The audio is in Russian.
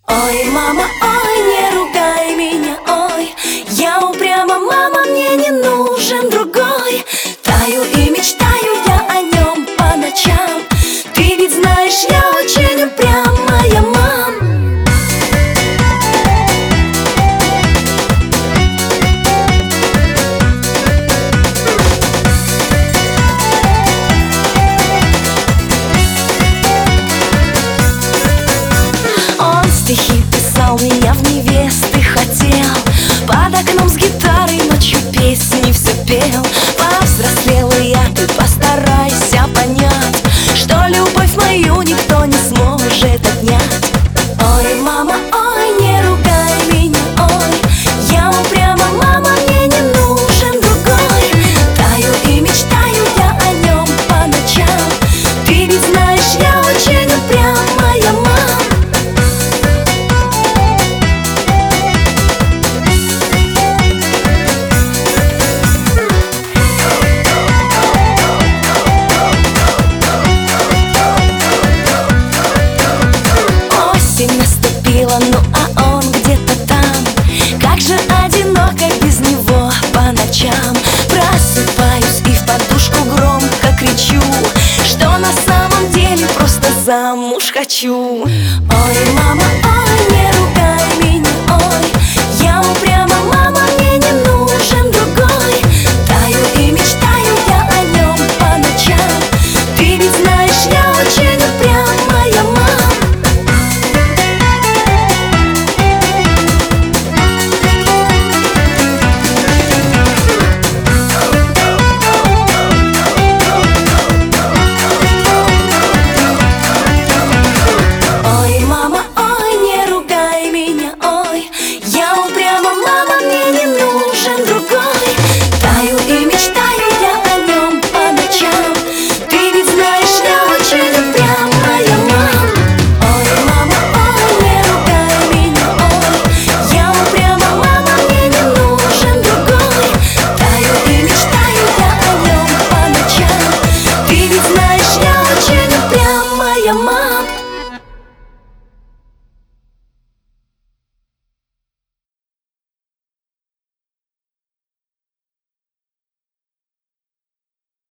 Ой, мама, ой, не ругай меня, ой, я упряма, мама, мне не нужен другой. Таю и мечтаю я о нем по ночам. Ты ведь знаешь, я очень упрямая, мам. Он стихи писал, меня в невесты хотел, под окном с гитарой ночью песни все пел. Повзрослела я, ты постарайся понять, что любовь мою никто не сможет отнять. Ой, мама, ой, не ругай меня, ой, я упряма, мама, мне не нужен другой. Таю и мечтаю я о нем по ночам. Ты ведь знаешь, я очень упрямая, мам. Наступила, ну а он где-то там. Как же одиноко без него по ночам. Просыпаюсь и в подушку громко кричу, что на самом деле просто замуж хочу. Ой, мама, ой, не